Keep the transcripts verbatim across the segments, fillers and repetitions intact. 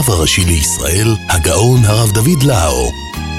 הרב הראשי לישראל, הגאון הרב דוד לאו.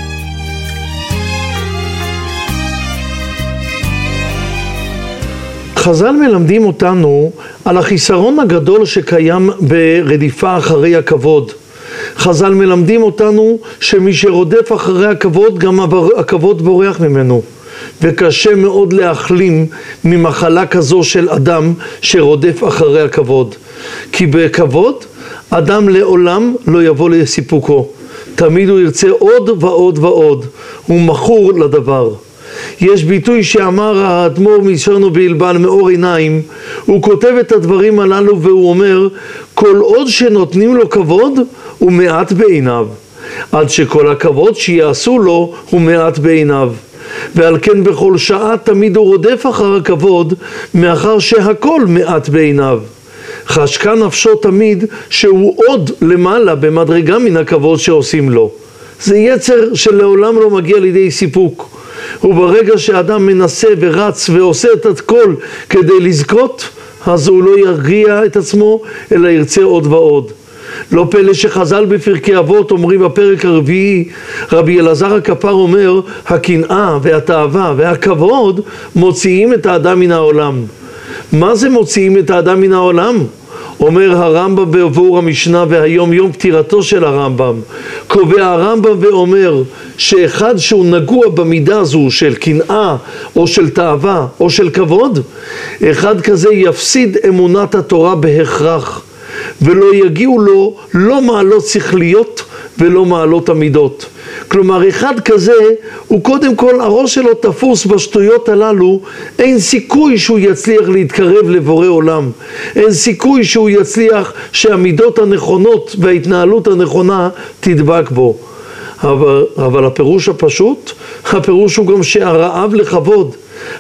חז"ל מלמדים אותנו על החיסרון הגדול שקיים ברדיפה אחרי הכבוד. חז"ל מלמדים אותנו שמי שרודף אחרי הכבוד, גם הכבוד בורח ממנו. וקשה מאוד להחלים ממחלה כזו של אדם שרודף אחרי הכבוד. כי בכבוד אדם לעולם לא יבוא לסיפוקו. תמיד הוא ירצה עוד ועוד ועוד. הוא מכור לדבר. יש ביטוי שאמר האדמו"ר מצ'רנוביל בעל מאור עיניים, הוא כותב את הדברים הללו והוא אומר, כל עוד שנותנים לו כבוד הוא מעט בעיניו, עד שכל הכבוד שיעשו לו הוא מעט בעיניו. ועל כן בכל שעה תמיד הוא רודף אחר הכבוד, מאחר שהכל מעט בעיניו. חשקה נפשו תמיד שהוא עוד למעלה במדרגה מן הכבוד שעושים לו. זה יצר שלעולם לא מגיע לידי סיפוק. וברגע שאדם מנסה ורץ ועושה את הכל כדי לזכות, אז הוא לא ירגיע את עצמו, אלא ירצה עוד ועוד. לא פלא שחז"ל בפרקי אבות אומרים בפרק הרביעי, רבי אלעזר הכפר אומר, הקנאה והתאווה והכבוד מוציאים את האדם מן העולם. מה זה מוציאים את האדם מן העולם? אומר הרמב"ם בעבור המשנה, והיום יום פטירתו של הרמב"ם, קובע הרמב"ם ואומר שאחד שהוא נגוע במידה הזו של קנאה או של תאווה או של כבוד, אחד כזה יפסיד אמונת התורה בהכרח, ולא יגיעו לו לא מעלות שכליות ולא מעלות המידות. כלומר אחד כזה הוא קודם כל הראש שלו תפוס בשטויות הללו, אין סיכוי שהוא יצליח להתקרב לבורא עולם, אין סיכוי שהוא יצליח שהמידות הנכונות וההתנהלות הנכונה תדבק בו. אבל, אבל הפירוש הפשוט, הפירוש הוא גם שהרעב לכבוד,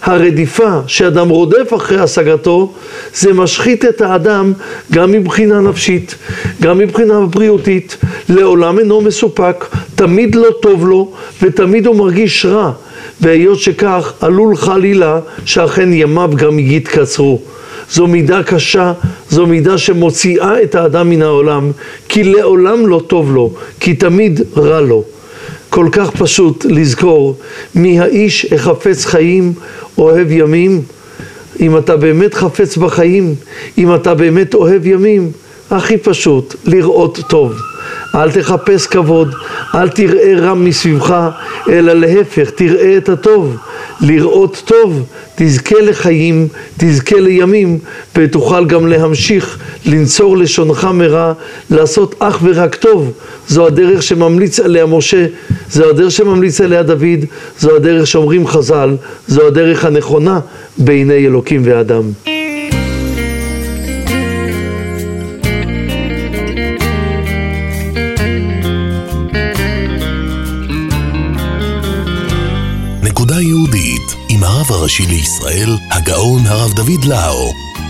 הרדיפה שאדם רודף אחרי השגתו, זה משחית את האדם גם מבחינה נפשית, גם מבחינה בריאותית, לעולם אינו מסופק, תמיד לא טוב לו ותמיד הוא מרגיש רע, והיות שכך עלול חלילה שאכן ימיו גם יתקצרו. זו מידה קשה, זו מידה שמוציאה את האדם מן העולם, כי לעולם לא טוב לו, כי תמיד רע לו. כל כך פשוט לזכור מי האיש החפץ חיים אוהב ימים. אם אתה באמת חפץ בחיים, אם אתה באמת אוהב ימים, הכי פשוט לראות טוב. אל תחפש כבוד, אל תראה רע מסביבך, אלא להפך, תראה את הטוב. לראות טוב, תזכה לחיים, תזכה לימים, ותוכל גם להמשיך לנצור לשונך מרע, לעשות אך ורק טוב. זו הדרך שממליץ עליה משה, זו הדרך שממליץ עליה דוד, זו הדרך שאומרים חז"ל, זו הדרך הנכונה בעיני אלוקים ואדם. נקודה יהודית עם הרב הראשי לישראל, הגאון הרב דוד לאו.